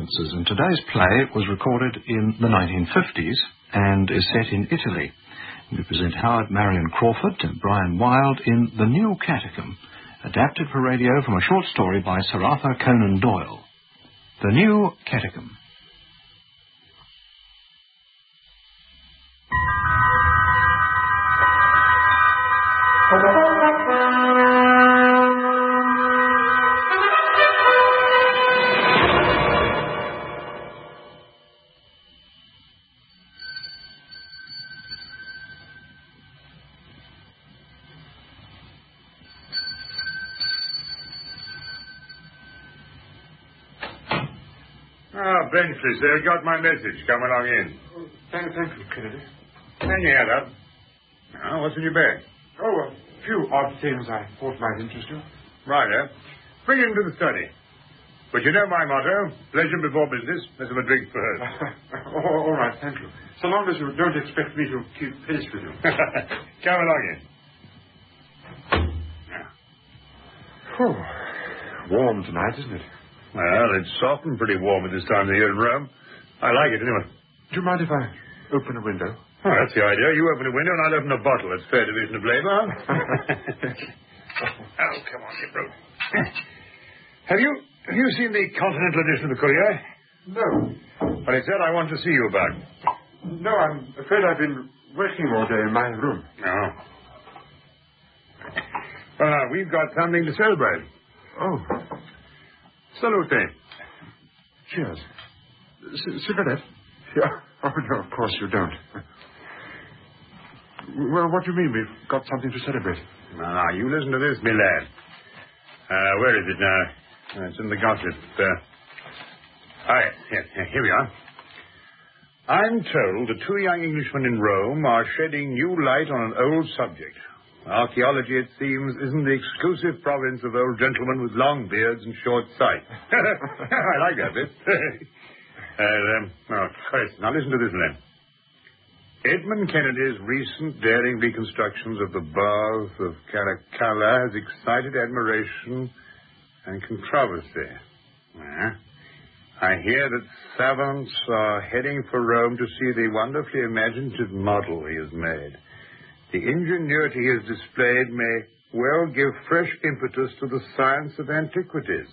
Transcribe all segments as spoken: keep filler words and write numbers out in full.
acquaintances, and today's play was recorded in the nineteen fifties and is set in Italy. We present Howard Marion Crawford and Brian Wilde in The New Catechism, adapted for radio from a short story by Sir Arthur Conan Doyle. The New Catechism. Ah, Benchley, sir, got my message. Come along in. Oh, thank, thank you, Kennedy. Hang your head up. Now, what's in your bag? Oh, a few odd things I thought might interest you. Righto. Bring him to the study. But you know my motto, pleasure before business. Let's have a drink first. all, all right, thank you. So long as you don't expect me to keep pace with you. Come along in. Now. Oh, warm tonight, isn't it? Well, it's soft and pretty warm at this time of the year in Rome. I like it anyway. Do you mind if I open a window? Oh, that's the idea. You open a window and I'll open a bottle. It's fair division of labour. Oh, come on, get broke. Have you have you seen the Continental edition of the Courier? No. Well, it said I want to see you about. No, I'm afraid I've been working all day in my room. Oh. Well, now, we've got something to celebrate. Oh. Salute. Cheers. C- cigarette? Yeah. Oh, no, of course you don't. Well, what do you mean we've got something to celebrate? Now, now, you listen to this, me lad. Uh, where is it now? Uh, it's in the gossip. Uh, oh, yes, yes, yes, here we are. I'm told the two young Englishmen in Rome are shedding new light on an old subject. Archaeology, it seems, isn't the exclusive province of old gentlemen with long beards and short sight. I like that bit. uh, um, oh, Christ. Now listen to this, then. Edmund Kennedy's recent daring reconstructions of the baths of Caracalla has excited admiration and controversy. Uh, I hear that savants are heading for Rome to see the wonderfully imaginative model he has made. The ingenuity he has displayed may well give fresh impetus to the science of antiquities.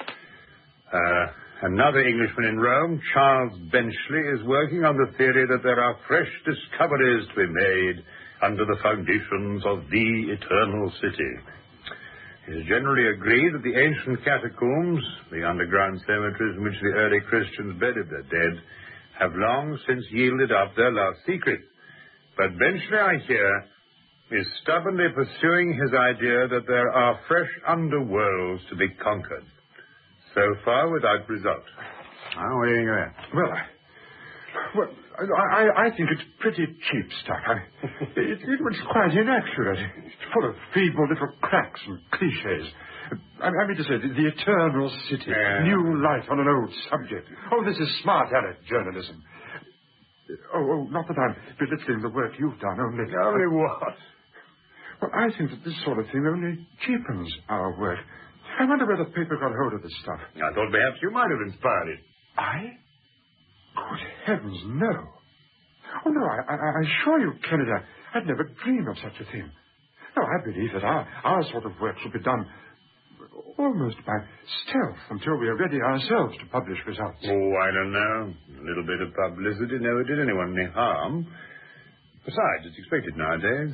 Uh, another Englishman in Rome, Charles Benchley, is working on the theory that there are fresh discoveries to be made under the foundations of the eternal city. It is generally agreed that the ancient catacombs, the underground cemeteries in which the early Christians buried their dead, have long since yielded up their last secrets. But Benchley, I hear, is stubbornly pursuing his idea that there are fresh underworlds to be conquered. So far, without result. Now, what do you think of that? Well, I, well, I, I think it's pretty cheap stuff. I, it, it was quite inaccurate. It's full of feeble little cracks and cliches. I, I mean to say, the, the eternal city, yeah. New light on an old subject. Oh, this is smart aleck journalism. Oh, oh, not that I'm belittling the work you've done, only... Only what? Well, I think that this sort of thing only cheapens our work. I wonder where the paper got hold of this stuff. I thought perhaps you might have inspired it. I? Good heavens, no. Oh, no, I, I, I assure you, Kennedy, I, I'd never dream of such a thing. No, I believe that our, our sort of work should be done almost by stealth until we are ready ourselves to publish results. Oh, I don't know. A little bit of publicity never did anyone any harm. Besides, it's expected nowadays.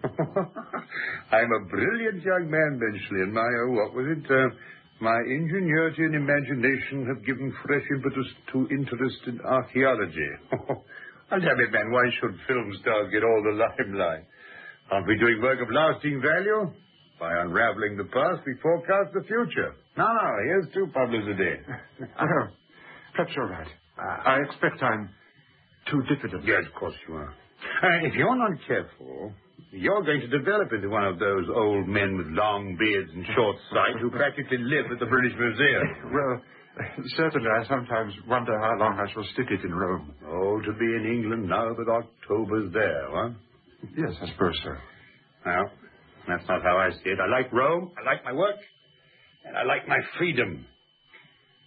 I'm a brilliant young man, Benchley, and my, oh, what was it? Uh, my ingenuity and imagination have given fresh impetus to interest in archaeology. I'll damn it, man, why should film stars get all the limelight? Aren't we doing work of lasting value? By unraveling the past, we forecast the future. Now, now, here's to publicity. Oh, perhaps you're right. I expect I'm too diffident. Yes, of course you are. Uh, if you're not careful, you're going to develop into one of those old men with long beards and short sight who practically live at the British Museum. Well, certainly I sometimes wonder how long I shall stick it in Rome. Oh, to be in England now that October's there, huh? Yes, I suppose so. Well, that's not how I see it. I like Rome, I like my work, and I like my freedom.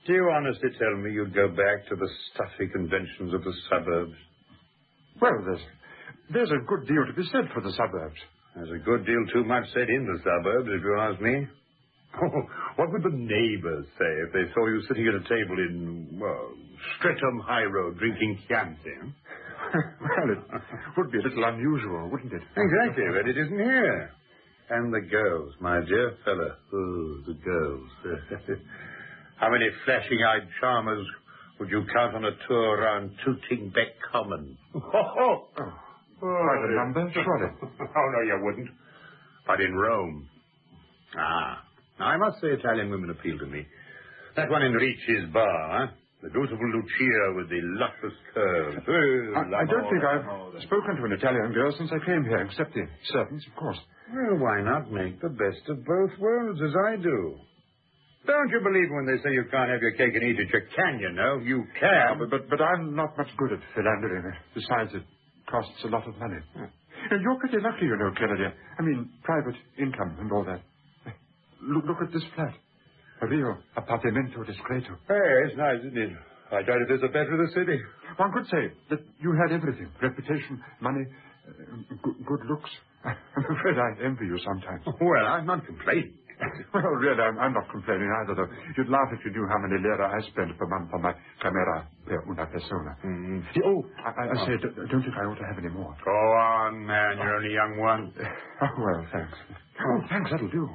Do you honestly tell me you'd go back to the stuffy conventions of the suburbs? Well, there's, there's a good deal to be said for the suburbs. There's a good deal too much said in the suburbs, if you ask me. Oh, what would the neighbors say if they saw you sitting at a table in, well, Streatham High Road drinking Chianti? Well, it would be a little unusual, wouldn't it? Exactly, but it isn't here. And the girls, my dear fellow. Oh, the girls. How many flashing-eyed charmers would you count on a tour around Tooting Beck Common? Oh, oh. Quite a number, surely. Oh, no, you wouldn't. But in Rome. Ah. Now, I must say Italian women appeal to me. That one in Ricci's bar, huh? The beautiful Lucia with the luscious curves. I, I don't think I've spoken to an Italian girl since I came here, except the servants, of course. Well, why not make the best of both worlds, as I do? Don't you believe when they say you can't have your cake and eat it? You can, you know. You can. Oh, but, but, but I'm not much good at philandering. Besides, it costs a lot of money. Yeah. You're pretty lucky, you know, Kennedy. I mean, private income and all that. Look, look at this flat. A real appartamento discreto. Hey, it's nice, isn't it? I doubt if there's a better in the city. One could say that you had everything. Reputation, money, uh, good, good looks. I'm afraid I envy you sometimes. Well, I'm not complaining. Well, really, I'm, I'm not complaining either, though. You'd laugh if you knew how many lira I spend per month on my camera per una persona. Mm-hmm. Oh, I, I, I say, don't, don't think I ought to have any more. Go on, man. You're only a young one. Oh, well, thanks. Oh, thanks, that'll do.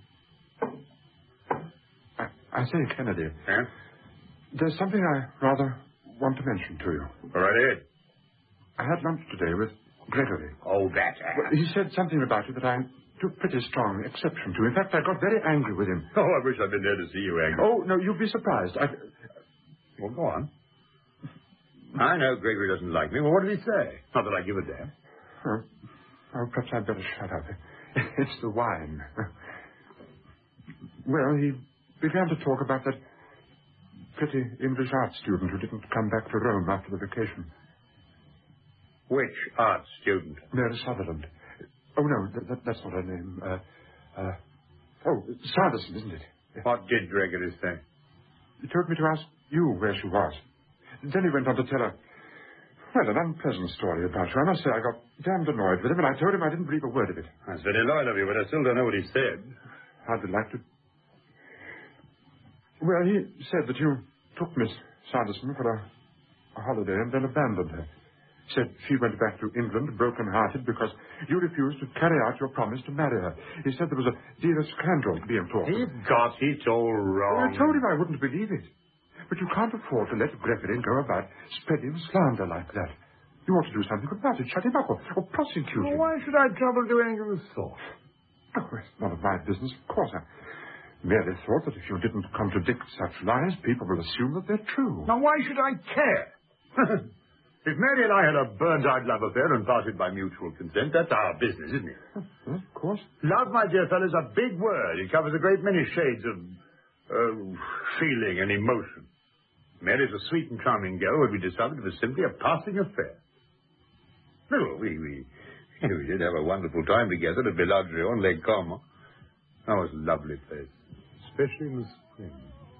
I, I say, Kennedy. Yeah? There's something I rather want to mention to you. All right, Ed. I had lunch today with Gregory. Oh, that ass. Well, he said something about you that I took pretty strong exception to. In fact, I got very angry with him. Oh, I wish I'd been there to see you angry. Oh, no, you'd be surprised. I... Well, go on. I know Gregory doesn't like me. Well, what did he say? Not that I give a damn. Oh, oh perhaps I'd better shut up. It's the wine. Well, he began to talk about that pretty English art student who didn't come back to Rome after the vacation. Which art student? Mary Sutherland. Oh, no, that, that, that's not her name. Uh, uh, oh, Sanderson, isn't it? What did Gregory say? He told me to ask you where she was. Then he went on to tell her, well, an unpleasant story about you. I must say I got damned annoyed with him, and I told him I didn't believe a word of it. That's very loyal of you, but I still don't know what he said. I'd like to... Well, he said that you took Miss Sanderson for a, a holiday and then abandoned her. Said she went back to England broken-hearted because you refused to carry out your promise to marry her. He said there was a deal of scandal being talked. He got it all wrong. Well, I told him I wouldn't believe it. But you can't afford to let Gregory go about spreading slander like that. You ought to do something about it. Shut him up or, or prosecute him. Well, why should I trouble doing anything of the sort? Oh, it's none of my business, of course. I merely thought that if you didn't contradict such lies, people will assume that they're true. Now, why should I care? If Mary and I had a bird's-eye love affair and parted by mutual consent, that's our business, isn't it? Yes, of course. Love, my dear fellow, is a big word. It covers a great many shades of uh, feeling and emotion. Mary's a sweet and charming girl, but we decided it was simply a passing affair. No, we, we, we did have a wonderful time together at Bellagio on Lake Como. That was a lovely place, especially in the spring.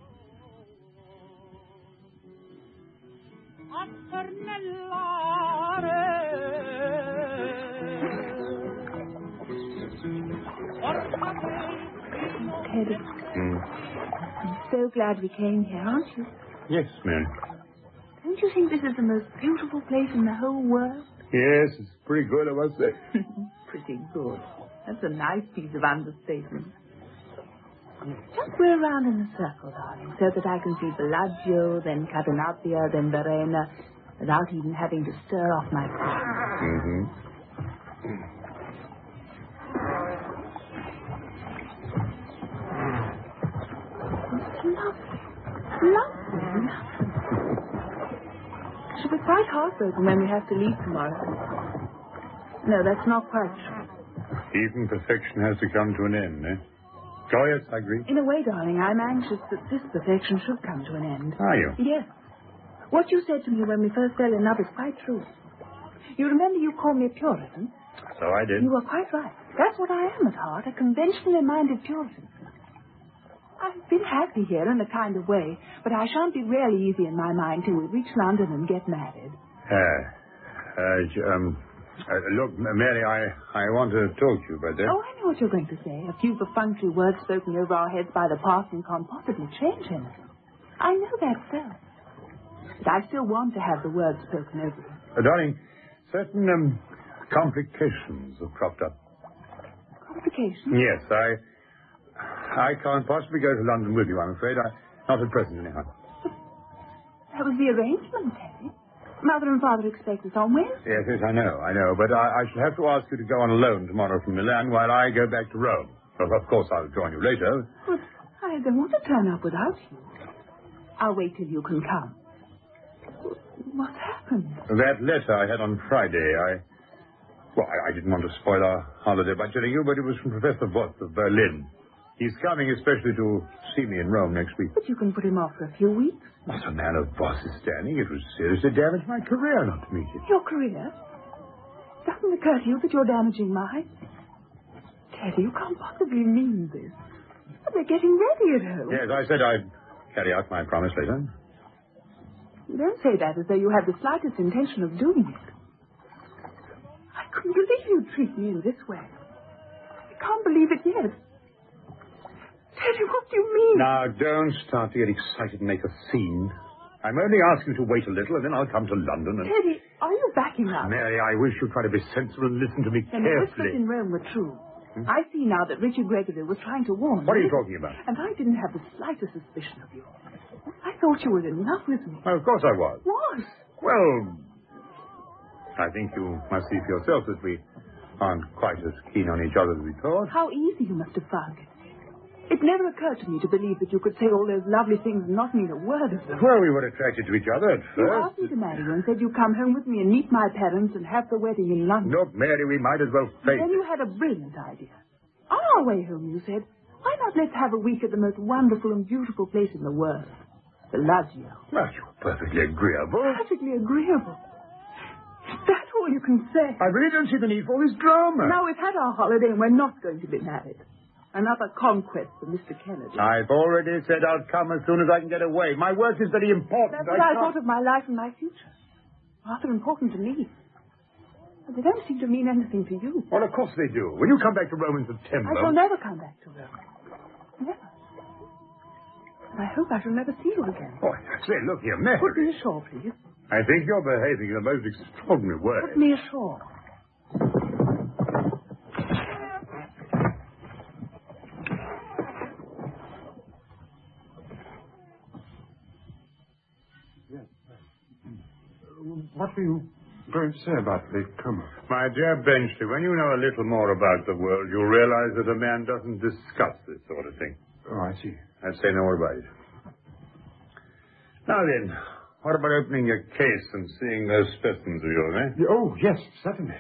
Teddy, Mm. I'm so glad we came here, aren't you? Yes, Mary. Don't you think this is the most beautiful place in the whole world? Yes, it's pretty good, I must say. Pretty good. That's a nice piece of understatement. Just go around in a circle, darling, so that I can see Bellagio, then Cadenabia, then Verena, without even having to stir off my feet. Mm-hmm. Lovely. Lovely. I shall be quite heartbroken when we have to leave tomorrow. No, that's not quite true. Even perfection has to come to an end, eh? Oh, yes, I agree. In a way, darling, I'm anxious that this perfection should come to an end. Are you? Yes. What you said to me when we first fell in love is quite true. You remember you called me a Puritan? So I did. You were quite right. That's what I am at heart, a conventionally minded Puritan. I've been happy here in a kind of way, but I shan't be really easy in my mind till we reach London and get married. Uh, uh, um, uh, look, Mary, I, I want to talk to you about that. Oh, I know what you're going to say. A few perfunctory words spoken over our heads by the parson can't possibly change him. I know that, sir. But I still want to have the words spoken over him. Uh, darling, certain um, complications have cropped up. Complications? Yes, I... I can't possibly go to London with you, I'm afraid. I, not at present, anyhow. That was the arrangement, Teddy. Mother and Father expect us on Wednesday. Yes, yes, I know, I know. But I, I shall have to ask you to go on alone tomorrow from Milan while I go back to Rome. Well, of course, I'll join you later. But I don't want to turn up without you. I'll wait till you can come. What happened? That letter I had on Friday, I... Well, I, I didn't want to spoil our holiday by telling you, but it was from Professor Voss of Berlin. He's coming especially to see me in Rome next week. But you can put him off for a few weeks. What a man of Voss's standing. It would seriously damage my career not to meet him. Your career? Doesn't it occur to you that you're damaging mine? Teddy, you can't possibly mean this. But they're getting ready at home. Yes, I said I'd carry out my promise later. You don't say that as though you had the slightest intention of doing it. I couldn't believe you'd treat me in this way. I can't believe it yet. Teddy, what do you mean? Now, don't start to get excited and make a scene. I'm only asking you to wait a little, and then I'll come to London and... Teddy, are you backing up? Mary, I wish you'd try to be sensible and listen to me And the whispers carefully. in Rome were true. Hmm? I see now that Richard Gregory was trying to warn What me. are you talking about? And I didn't have the slightest suspicion of you. I thought you were in love with me. Well, of course I was. Was? Well, I think you must see for yourself that we aren't quite as keen on each other as we thought. How easy you must have found it. It never occurred to me to believe that you could say all those lovely things and not mean a word of them. Well, we were attracted to each other at You first. asked me to marry you and said you'd come home with me and meet my parents and have the wedding in London. Look, Mary, we might as well face Then it. you had a brilliant idea. On our way home, you said, why not let's have a week at the most wonderful and beautiful place in the world, Bellagio. Well, you're perfectly agreeable. Perfectly agreeable. That's all you can say. I really don't see the need for all this drama. Now we've had our holiday and we're not going to be married. Another conquest for Mister Kennedy. I've already said I'll come as soon as I can get away. My work is very important. That's what I, I thought of my life and my future. Rather important to me. But they don't seem to mean anything to you. Well, of course they do. When you come back to Rome in September... I shall never come back to Rome. Never. And I hope I shall never see you again. Oh, say, look here, Mary. Put me ashore, please. I think you're behaving in the most extraordinary way. Put me ashore. What were you going to say about Lake Como? My dear Benchley, when you know a little more about the world, you'll realize that a man doesn't discuss this sort of thing. Oh, I see. I'd say no more about it. Now then, what about opening your case and seeing those specimens of yours, eh? Oh, yes, certainly.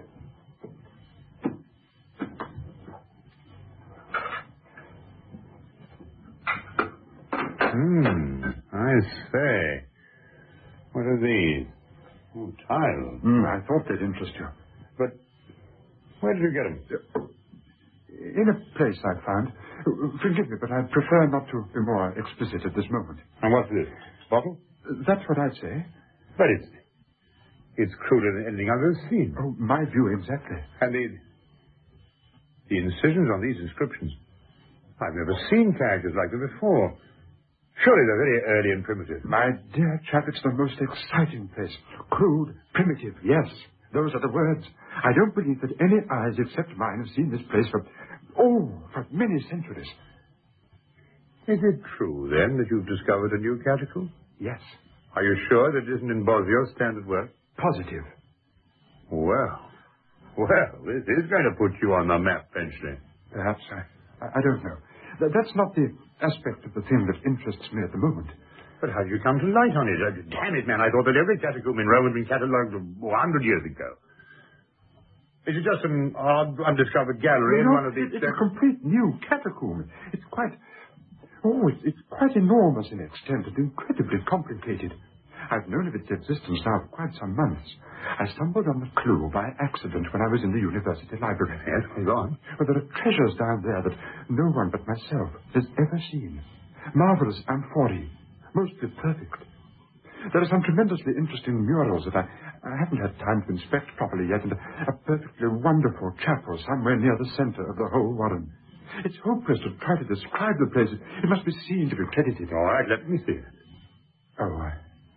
Hmm, I say. What are these? Oh, tiles. Mm, I thought they'd interest you. But where did you get them? In a place I found. Forgive me, but I'd prefer not to be more explicit at this moment. And what's this? Bottle? That's what I'd say. But it's... It's cruder than anything I've ever seen. Oh, my view exactly. And the... The incisions on these inscriptions. I've never seen characters like them before. Surely they're very early and primitive. My dear chap, it's the most exciting place. Crude, primitive, yes. Those are the words. I don't believe that any eyes except mine have seen this place for, oh, for many centuries. Is it true, then, that you've discovered a new catacomb? Yes. Are you sure that it isn't in Bosio's standard work? Positive. Well, well, this is going to put you on the map, Benchley. Perhaps. I, I, I don't know. That, that's not the aspect of the thing that interests me at the moment. But how did you come to light on it? Uh, damn it, man, I thought that every catacomb in Rome had been catalogued a hundred years ago. Is it just an odd, undiscovered gallery in No, one of these... It's a complete new catacomb. It's quite... Oh, it's, it's quite enormous in extent and incredibly complicated. I've known of its existence now for quite some months. I stumbled on the clue by accident when I was in the university library. Yes, go on. Well, there are treasures down there that no one but myself has ever seen. Marvelous amphorae, mostly perfect. There are some tremendously interesting murals that I, I haven't had time to inspect properly yet, and a, a perfectly wonderful chapel somewhere near the center of the whole warren. It's hopeless to try to describe the place. It must be seen to be credited. All right, let me see it. Oh, I...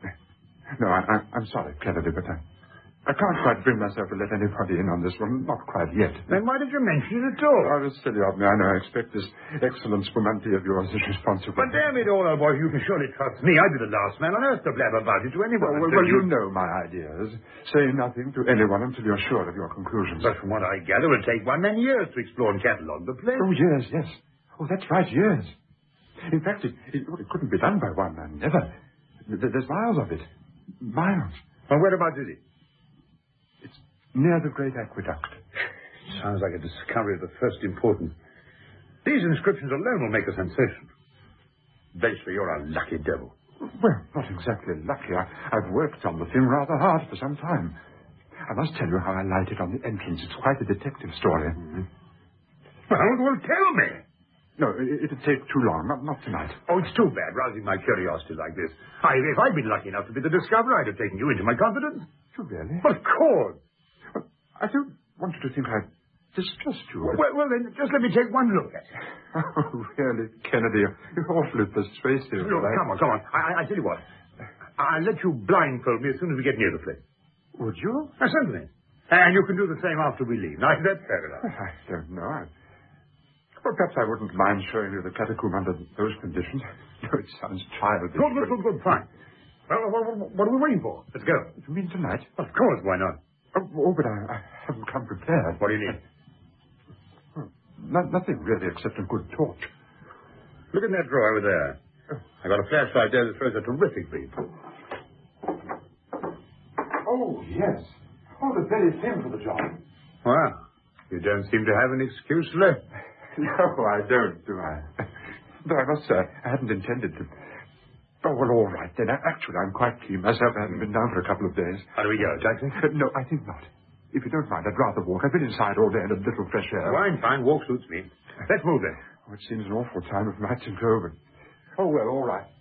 No, I, I, I'm sorry, Kennedy, but I, I can't quite bring myself to let anybody in on this one. Not quite yet. Then why did you mention it at all? Oh, it's silly of me. I know. I expect this excellent spumante of yours is responsible. But damn it all, old boy, you can surely trust me. I'd be the last man on earth to blab about it to anyone. Well, well, well you know my ideas. Say nothing to anyone until you're sure of your conclusions. But from what I gather, it would take one many years to explore and catalogue the place. Oh, years, yes. Oh, that's right, years. In fact, it, it, it couldn't be done by one man. Never. There's miles of it. Miles. Well, whereabouts is it? It's near the Great Aqueduct. Sounds like a discovery of the first importance. These inscriptions alone will make a sensation. Basically, you're a lucky devil. Well, not exactly lucky. I, I've worked on the thing rather hard for some time. I must tell you how I lighted on the entrance. It's quite a detective story. Mm-hmm. Well, well, tell me. No, it, it'd take too long. Not, not tonight. Oh, it's too bad, rousing my curiosity like this. I, if I'd been lucky enough to be the discoverer, I'd have taken you into my confidence. You really? Of course. Well, I don't want you to think I've distrust you. Well, well, then, just let me take one look at it. Oh, really, Kennedy, you're awfully persuasive. Look, I... come on, come on. I, I, I tell you what. I'll let you blindfold me as soon as we get near the place. Would you? Uh, certainly. And you can do the same after we leave. Now, that's fair enough. I don't know. I... Well, perhaps I wouldn't mind showing you the catacomb under those conditions. No, it sounds childish. Good, good, good, good, fine. Well, what, what are we waiting for? Let's go. You mean tonight? Of course, why not? Oh, oh but I, I haven't come prepared. What do you need? Oh, no, nothing really, except a good torch. Look in that drawer over there. Oh. I got a flashlight there that throws a terrific beam. Oh, yes. Oh, the very thing for the job. Well, you don't seem to have an excuse left. No, I don't, do I? Though I must say, I hadn't intended to. Oh, well, all right, then. Actually, I'm quite keen myself. I haven't been down for a couple of days. How do we go, taxi? Uh, no, I think not. If you don't mind, I'd rather walk. I've been inside all day in a little fresh air. Fine, fine. Walk suits me. Let's move then. Oh, it seems an awful time of night to go, but... Oh, well, all right.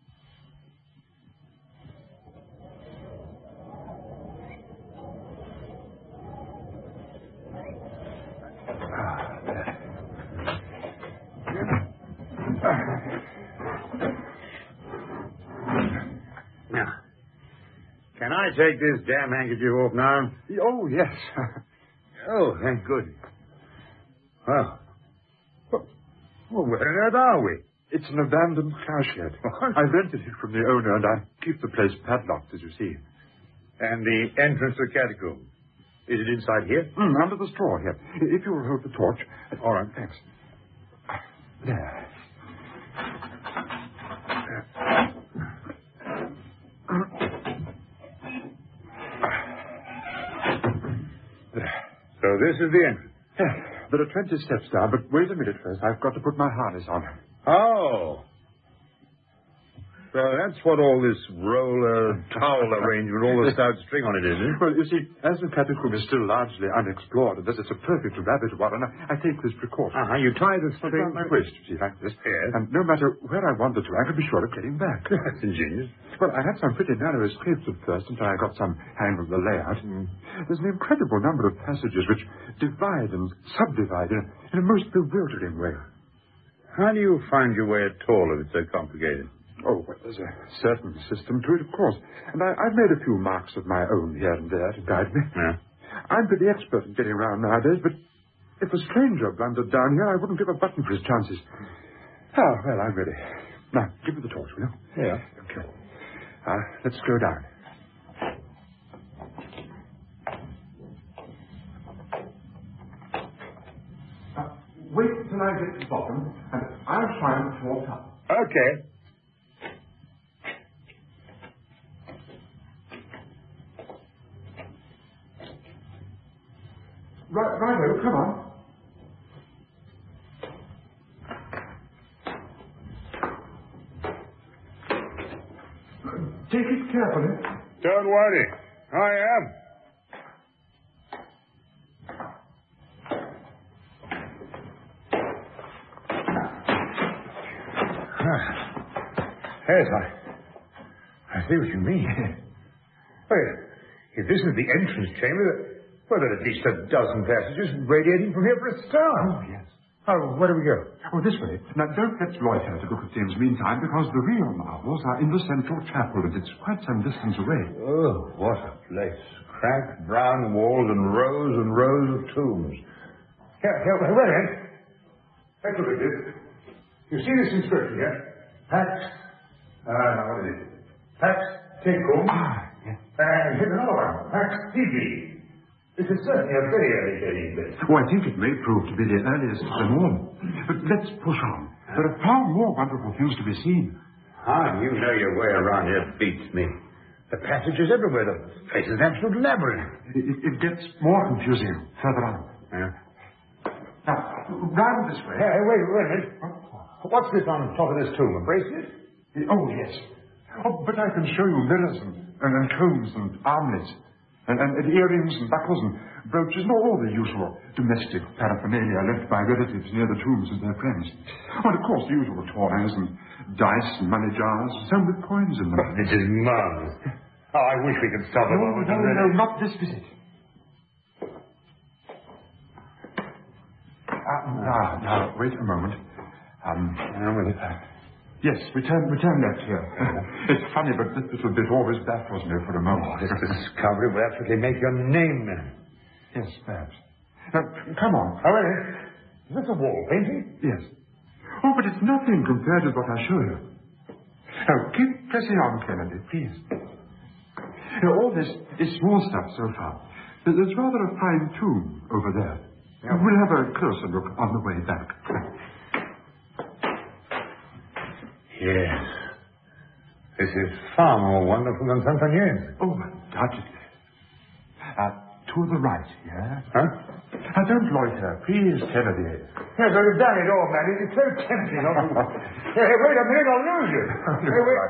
Now, can I take this damn handkerchief off now? Oh, yes. Oh, thank goodness. Well, well, where on earth are we? It's an abandoned cowshed. I rented it from the owner, and I keep the place padlocked, as you see. And the entrance to the catacomb. Is it inside here? Mm, under the straw here. If you will hold the torch. All right, thanks. There. So this is the entrance. Yeah, there are twenty steps down, but wait a minute first. I've got to put my harness on. Oh. So that's what all this roller towel arrangement, all the stout string on it is, isn't it? Well, you see, as the catacomb is still largely unexplored, and this is a perfect rabbit warren, I, I take this precaution. Uh-huh, you tie the string around my waist, you see, like this. Yes. And no matter where I wander to, I can be sure of getting back. That's ingenious. Well, I had some pretty narrow escapes at first until I got some hang of the layout. Mm. There's an incredible number of passages which divide and subdivide in a, in a most bewildering way. How do you find your way at all if it's so complicated? Oh, well, there's a certain system to it, of course. And I, I've made a few marks of my own here and there to guide me. Yeah. I'm pretty expert in getting around nowadays, but if a stranger blundered down here, I wouldn't give a button for his chances. Ah, well, I'm ready. Now, give me the torch, will you? Yeah. Okay. Uh, let's go down. Uh, wait till I get to the bottom, and I'll try and walk up. Okay. Right, righto, come on. Take it carefully. Don't worry. I am. Yes, I, I see what you mean. Well, if this is the entrance chamber, well, there are at least a dozen passages radiating from here for a start. Oh, yes. Oh, where do we go? Oh, this way. Now, don't let's loiter to look at things meantime, because the real marvels are in the central chapel, and it's quite some distance away. Oh, what a place. Cracked brown walls and rows and rows of tombs. Here, here, wait a minute. Let's look at this. You see this inscription here? Pax. Ah, uh, now what is it? Pax Tecum. Ah, yes. And here's another one. Pax Tibi. This is certainly a very early dating place. Oh, I think it may prove to be the earliest of them all. But let's push on. There are far more wonderful things to be seen. Ah, you know your way around here beats me. The passages everywhere. The place is an absolute labyrinth. It, it, it gets more confusing further on. Yeah. Now, round this way. Hey, wait, wait a minute. What's this on top of this tomb? A bracelet? Oh, yes. Oh, but I can show you mirrors and, and, and combs and armlets. And, and, and earrings and buckles and brooches, and all the usual domestic paraphernalia left by relatives near the tombs of their friends. Oh, and of course, the usual toys and dice and money jars, some with coins in them. Oh, this is marvelous. Oh, I wish we could stop No, a moment. no, no, no, not this visit. Uh, now, now, wait a moment. Um, Now, with it. uh, yes, we turn, we turn left here. It's funny, but this little bit always baffles me for a moment. Oh, this discovery will absolutely make your name known. Yes, perhaps. Now, come on. Oh, wait a minute. Is this a wall painting? Yes. Oh, but it's nothing compared to what I show you. Now, keep pressing on, Kennedy, please. Now, all this is small stuff so far. But there's rather a fine tomb over there. Yeah. We'll have a closer look on the way back. Yes. This is far more wonderful than Sant'Agnese. Oh, undoubtedly. Uh, to the right, yeah? Huh? Now, don't loiter, please, Kennedy. Yes, I've done it all, man. It's so tempting. Hey, wait a minute, I'll lose you. Hey, wait.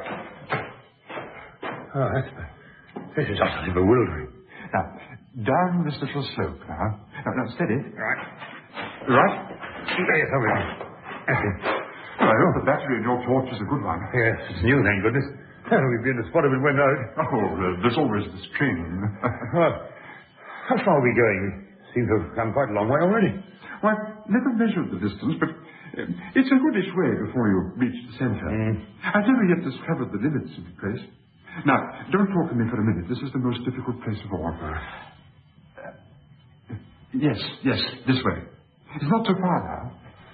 Oh, that's... This is utterly bewildering. Now, down this little slope now. Now, now steady. Right. Right? Yes, over here. That's it. Well, I hope the battery in your torch is a good one. Yes, it's new, thank goodness. We've been to spot if it went out. Oh, uh, there's always this train. Well, how far are we going? We seem to have come quite a long way already. Well, I've never measured the distance, but uh, it's a goodish way before you reach the centre. Mm. I've never yet discovered the limits of the place. Now, don't talk to me for a minute. This is the most difficult place of all. Uh, yes, yes, this way. It's not so far now.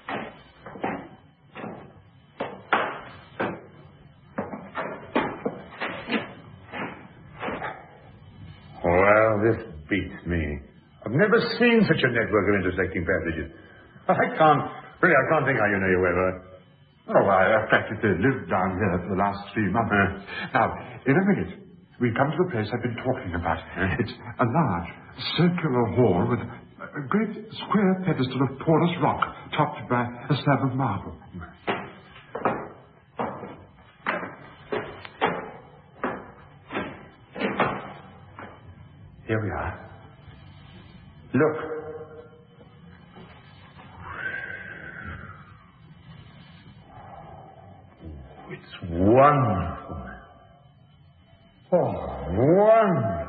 Well, this beats me. I've never seen such a network of intersecting passages. I can't, really, I can't think how you know your way about it. Oh, I practically lived down here for the last three months. Uh. Now, in a minute, we come to the place I've been talking about. Uh. It's a large, circular hall with a great square pedestal of porous rock topped by a slab of marble. Here we are. Look. It's wonderful. Oh, wonderful.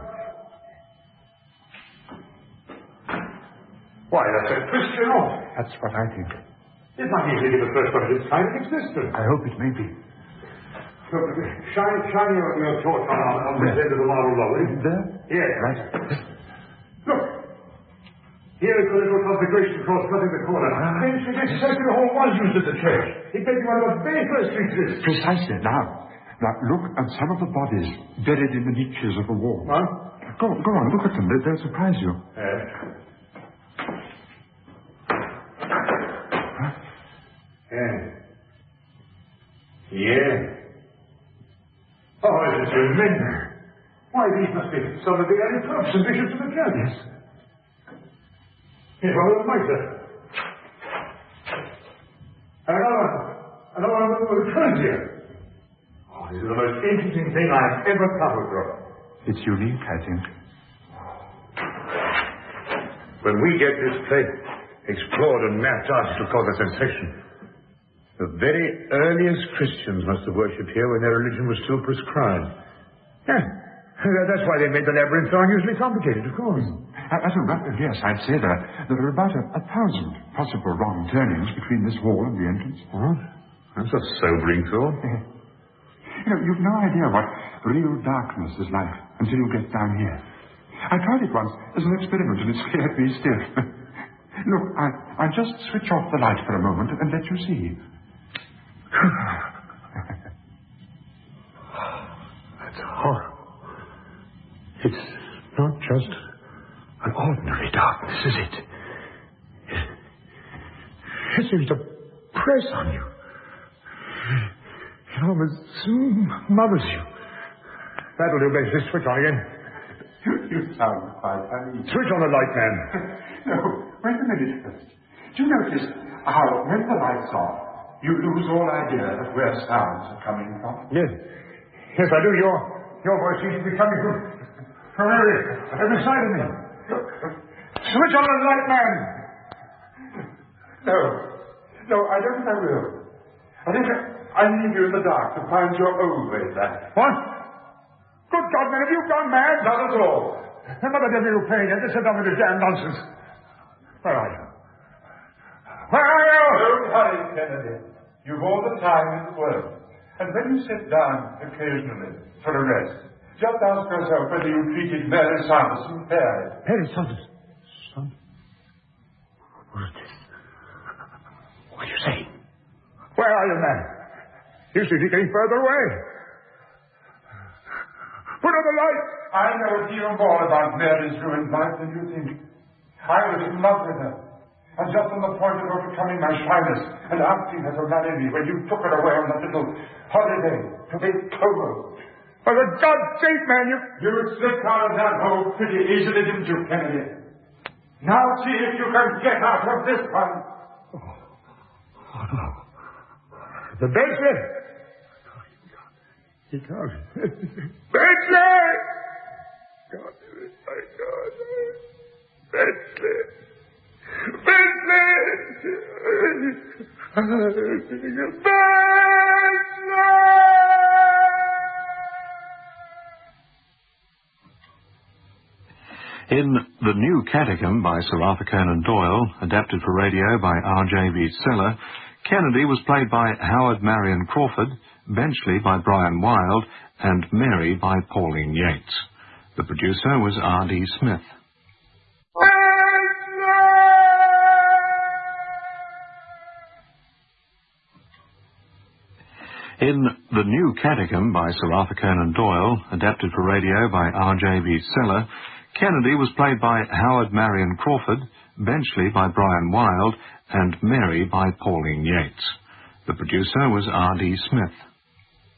Why, that's a Christian off. That's what I think. It might easily be the first one of its kind in existence. I hope it may be. Look, shine, shine your, your torch on, on, on this end of the marble wall, will you? There? Yes. Right. Look. Here is the little consecration cross cutting the corner. Ah. Then this circular hall was used as a church. It may be one of the very first to exist. Precisely. Now, now look at some of the bodies buried in the niches of the wall. Huh? Go, go on, look at them. They, they'll surprise you. Yes. Huh? Yes. Yes. Oh, this is tremendous. Why, these must be some of the early popes and bishops of the church. Yes. Here's one of the mitre. And another, another one of the clergy. Oh, This is the most interesting thing I've ever covered, Robert. It's unique, I think. When we get this place explored and mapped out, it'll cause a sensation. The very earliest Christians must have worshipped here when their religion was still prescribed. Yeah, that's why they made the labyrinth so unusually complicated, of course. As a rough guess, I'd say there, there are about a, a thousand possible wrong turnings between this wall and the entrance. What? That's a sobering thought. You know, you've no idea what real darkness is like until you get down here. I tried it once as an experiment and it scared me stiff. Look, I, I'll just switch off the light for a moment and let you see. That's horrible. It's not just an ordinary darkness, is it? It, it seems to press on you. It almost smothers you. That'll do, Blaze. Just switch on again. You sound quite uneasy. Switch on the light, man. No, wait a minute first. Do you notice how when the light's off, you lose all idea of where sounds are coming from? Yes. Yes, I do. Your, your voice seems to be coming from, from every, every side of me. Switch on the light, man. No. No, I don't think I will. I think I, I'll leave you in the dark to find your own way back. What? Good God, man, have you gone mad? Not at all. Another devil you're playing at. Just sit down with this damn nonsense. Where are you? Where are you? Don't hurry, Kennedy. You've all the time in the world. And when you sit down occasionally for a rest, just ask yourself whether you treated Mary Sanderson fairly. Mary Sanderson? Son? What is this? What are you saying? Where are you, man? You seem to be getting further away. Put on the light! I know a deal more about Mary's ruined life than you think. I was in love with her, and just on the point of overcoming my shyness and asking her to marry me when you took her away on that little holiday to Lake Como. For the God's sake, man, you... You slipped out of that hole pretty easily, didn't you, Kennedy? Now see if you can get out of this one. Oh, oh no. The basement! He can't. Bentley! God, my God. Bentley! Bentley! Bentley! In The New Catechism by Sir Arthur Conan Doyle, adapted for radio by R J B Seller, Kennedy was played by Howard Marion Crawford, Benchley by Brian Wilde, and Mary by Pauline Yates. The producer was R D Smith. In The New Catechism by Sir Arthur Conan Doyle, adapted for radio by R J B Seller, Kennedy was played by Howard Marion Crawford, Benchley by Brian Wilde, and Mary by Pauline Yates. The producer was R D Smith.